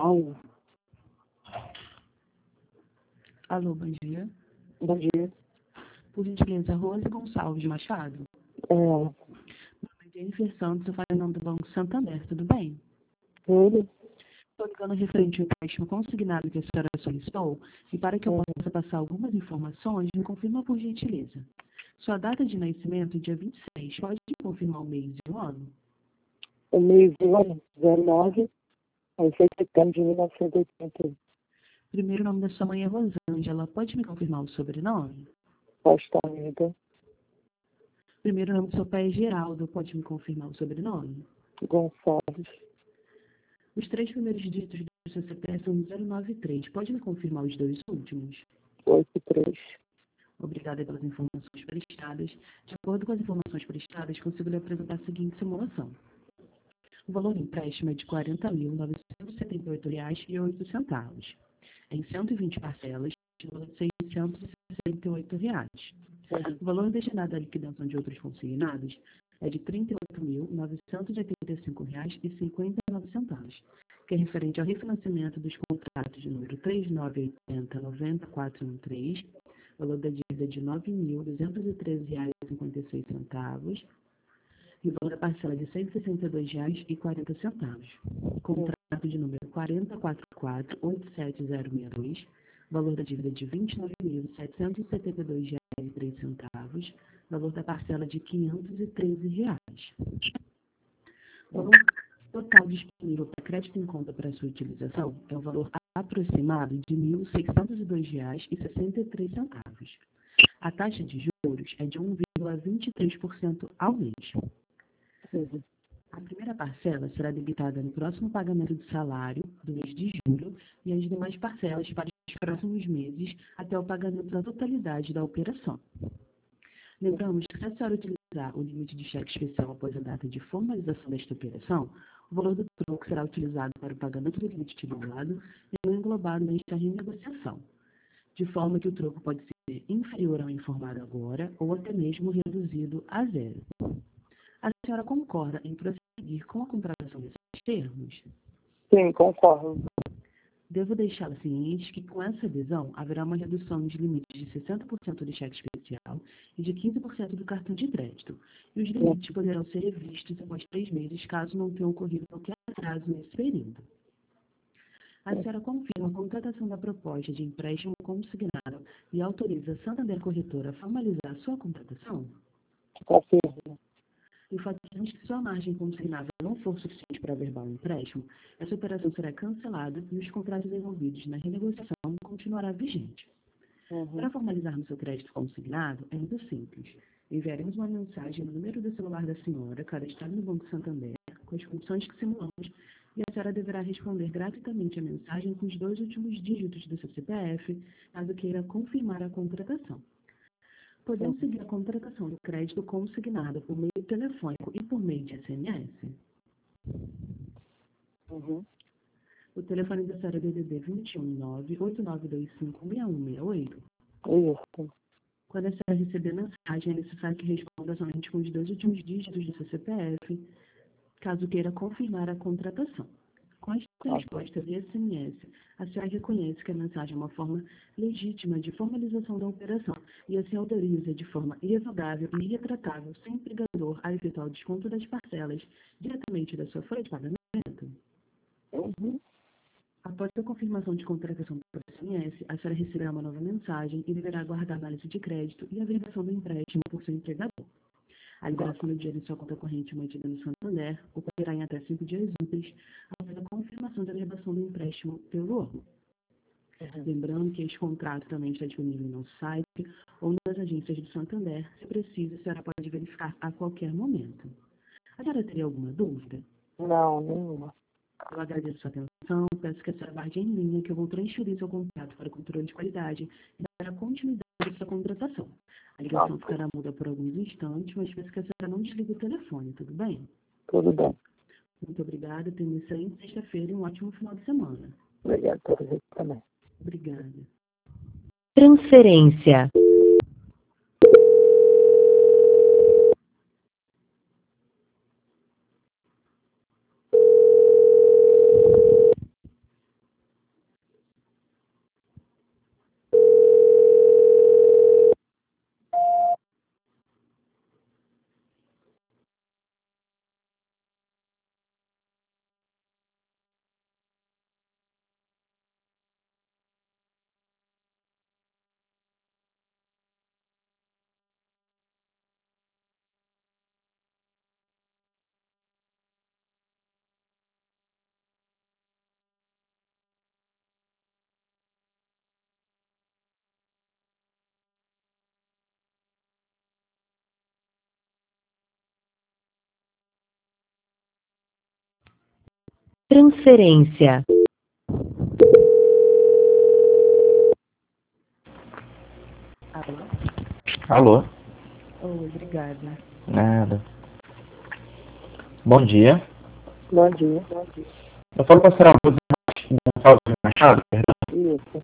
Paulo. Alô, bom dia. Bom dia. Por gentileza, Rose Gonçalves Machado. É, Jennifer Santos, eu falo em nome do Banco Santander, tudo bem? ele? Estou ligando referente ao empréstimo consignado que a senhora solicitou e para que eu possa passar algumas informações, me confirma por gentileza. Sua data de nascimento, dia 26, pode confirmar o mês e o ano? O mês do ano 09, aí foi setembro de 1981. Primeiro nome da sua mãe é Rosângela, pode me confirmar o sobrenome? Costa Amiga, Primeiro nome do seu pai é Geraldo, pode me confirmar o sobrenome? Gonçalves, Os 3 primeiros dígitos do seu CPF são 093, pode me confirmar os 2 últimos? 83. Obrigada pelas informações prestadas. De acordo com as informações prestadas, consigo lhe apresentar a seguinte simulação. O valor do empréstimo é de R$ 40.978,08, em 120 parcelas, de valor de R$ 668. O valor destinado à liquidação de outros consignados é de R$ 38.985,59, que é referente ao refinanciamento dos contratos de número 3980-90413, valor da dívida de R$ 9.213,56, e o valor da parcela de R$ 162,40. Contrato de número 4044-87062, valor da dívida de R$ 29.772,03, valor da parcela de R$ 513. O valor total disponível para crédito em conta para sua utilização é um valor aproximado de R$ 1.602,63. A taxa de juros é de 1,23% ao mês. A primeira parcela será debitada no próximo pagamento do salário do mês de julho e as demais parcelas para os próximos meses até o pagamento da totalidade da operação. Lembramos que, se a senhora utilizar o limite de cheque especial após a data de formalização desta operação, o valor do troco será utilizado para o pagamento do limite utilizado e não englobado nesta renegociação, de forma que o troco pode ser inferior ao informado agora ou até mesmo reduzido a zero. A senhora concorda em prosseguir com a contratação desses termos? Sim, concordo. Devo deixá-la ciente que, com essa adesão, haverá uma redução de limites de 60% do cheque especial e de 15% do cartão de crédito, e os limites poderão ser revistos após 3 meses, caso não tenha ocorrido qualquer atraso nesse período. A senhora confirma a contratação da proposta de empréstimo consignado e autoriza a Santander Corretora a formalizar a sua contratação? Confirmo. Enfatizamos que sua margem consignável não for suficiente para averbar o empréstimo, essa operação será cancelada e os contratos envolvidos na renegociação continuará vigente. Para formalizarmos seu crédito consignado, é muito simples. Enviaremos uma mensagem no número do celular da senhora, cadastrado no Banco Santander, com as funções que simulamos, e a senhora deverá responder gratuitamente a mensagem com os 2 últimos dígitos do seu CPF, caso queira confirmar a contratação. Podemos seguir a contratação do crédito consignado por meio telefônico e por meio de SMS? O telefone da senhora é DDD 219-8925-6168. Isso. Quando a senhora receber mensagem, é necessário que responda somente com os 2 últimos dígitos do seu CPF, caso queira confirmar a contratação. Com esta resposta via SMS, a senhora reconhece que a mensagem é uma forma legítima de formalização da operação e assim autoriza de forma irrevogável e irretratável, sem empregador, a efetuar o desconto das parcelas diretamente da sua folha de pagamento. Após a confirmação de contratação por SMS, a senhora receberá uma nova mensagem e deverá aguardar a análise de crédito e a averbação do empréstimo por seu empregador. A liberação do dinheiro em sua conta corrente mantida no Santander ocorrerá em até 5 dias úteis após a confirmação da averbação do empréstimo pelo órgão. Lembrando que este contrato também está disponível no nosso site ou nas agências do Santander. Se precisa, a senhora pode verificar a qualquer momento. A senhora teria alguma dúvida? Não, nenhuma. Eu agradeço a sua atenção, peço que a senhora guarde em linha que eu vou transferir seu contrato para o controle de qualidade e dar continuidade à sua contratação. A ligação ficará muda por alguns instantes, mas peço que a senhora não desligue o telefone, tudo bem? Tudo bem. Muito obrigada, tenha uma excelente sexta-feira e um ótimo final de semana. Obrigado por você também. Obrigada. Transferência. Transferência. Alô? Oi, obrigada. Nada. Bom dia. Bom dia. Eu falo para a senhora Gonçalves Machado, perdão. Isso.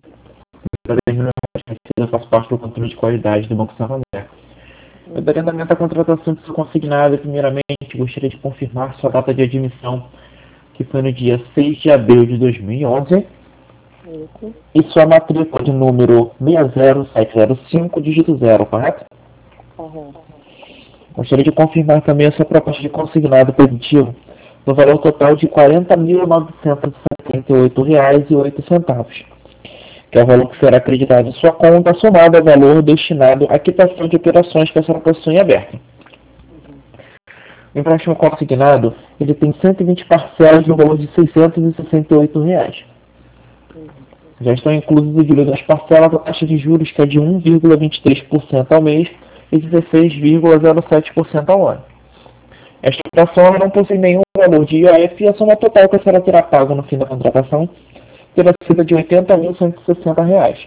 Eu faço parte do controle de qualidade do Banco Santander. Eu daria andamento à contratação de sua consignada. Primeiramente, gostaria de confirmar sua data de admissão, que foi no dia 6 de abril de 2011, Isso. e sua matrícula de número 60705, dígito 0, correto? Correto. Gostaria de confirmar também a sua proposta de consignado positivo no valor total de R$ 40.978,08, que é o valor que será acreditado em sua conta, somado ao valor destinado à quitação de operações que a senhora possui em aberto. O empréstimo consignado, ele tem 120 parcelas no valor de R$ 668. Já estão inclusos o juros das parcelas a taxa de juros, que é de 1,23% ao mês e 16,07% ao ano. Esta operação não possui nenhum valor de IOF, e a soma total que a senhora terá pago no fim da contratação terá sido de R$ 80.160.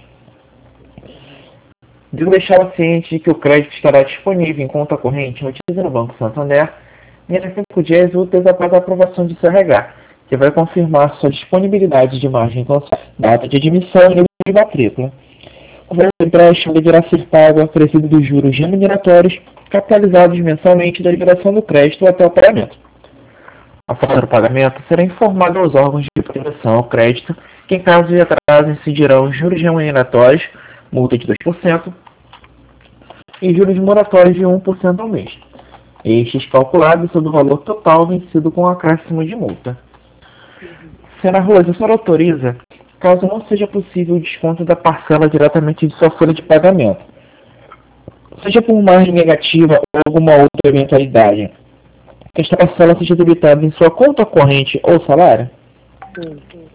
Devo deixá-la ciente de que o crédito estará disponível em conta corrente no Banco Santander em 5 dias úteis após a aprovação de CRH, que vai confirmar sua disponibilidade de margem consignada, data de admissão e número de matrícula. O valor do empréstimo deverá ser pago acrescido dos juros remuneratórios capitalizados mensalmente da liberação do crédito até o pagamento. A falta do pagamento será informada aos órgãos de proteção ao crédito, que em caso de atraso incidirão os juros remuneratórios, multa de 2%, e juros moratórios de 1% ao mês. Estes calculados sobre o valor total vencido com acréscimo de multa. Senhora Rose, a senhora autoriza, caso não seja possível o desconto da parcela diretamente de sua folha de pagamento, seja por margem negativa ou alguma outra eventualidade, que esta parcela seja debitada em sua conta corrente ou salário? Sim.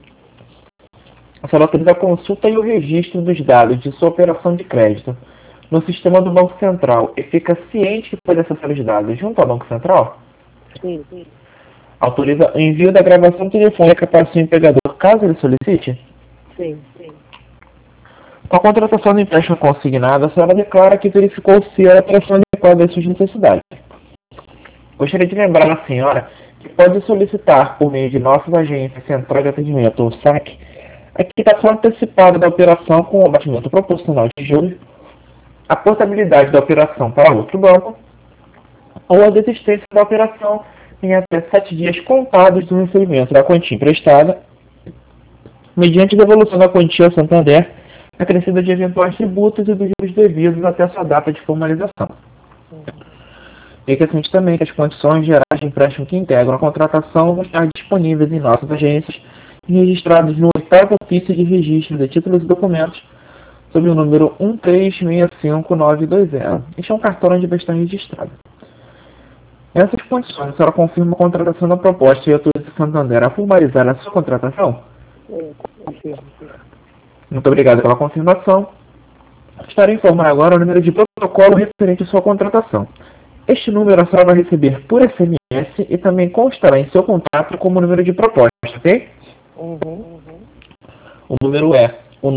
A senhora autoriza a consulta e o registro dos dados de sua operação de crédito no sistema do Banco Central e fica ciente que pode acessar os dados junto ao Banco Central? Sim. Autoriza o envio da gravação telefônica para seu empregador, caso ele solicite? Sim. Com a contratação do empréstimo consignado, a senhora declara que verificou se a operação adequada às suas necessidades. Gostaria de lembrar à senhora que pode solicitar, por meio de nossas agências Central de Atendimento ou SAC, a quitação antecipada da operação com o abatimento proporcional de juros, a portabilidade da operação para outro banco, ou a desistência da operação em até 7 dias contados do recebimento da quantia emprestada, mediante devolução da quantia ao Santander, acrescida de eventuais tributos e dos juros devidos até a sua data de formalização. Fica ciente também que as condições gerais de empréstimo que integram a contratação vão estar disponíveis em nossas agências e registrados no 8º ofício de registro de títulos e documentos, sob o número 1365920. Este é um cartório onde vai estar registrado. Nessas condições, a senhora confirma a contratação da proposta e autoriza o Santander a formalizar a sua contratação? Confirmo. Muito obrigado pela confirmação. Estarei informando agora o número de protocolo referente à sua contratação. Este número a senhora vai receber por SMS e também constará em seu contrato como número de proposta, ok? O número é o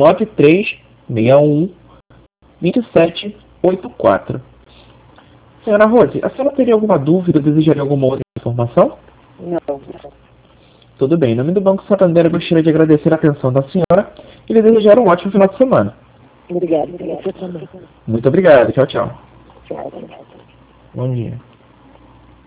93612784. Senhora Rose, a senhora teria alguma dúvida ou desejaria alguma outra informação? Não. Tudo bem. Em nome do Banco Santander, eu gostaria de agradecer a atenção da senhora e lhe desejar um ótimo final de semana. Obrigado. Você também. Muito obrigado. Tchau, tchau. Tchau. Bom dia.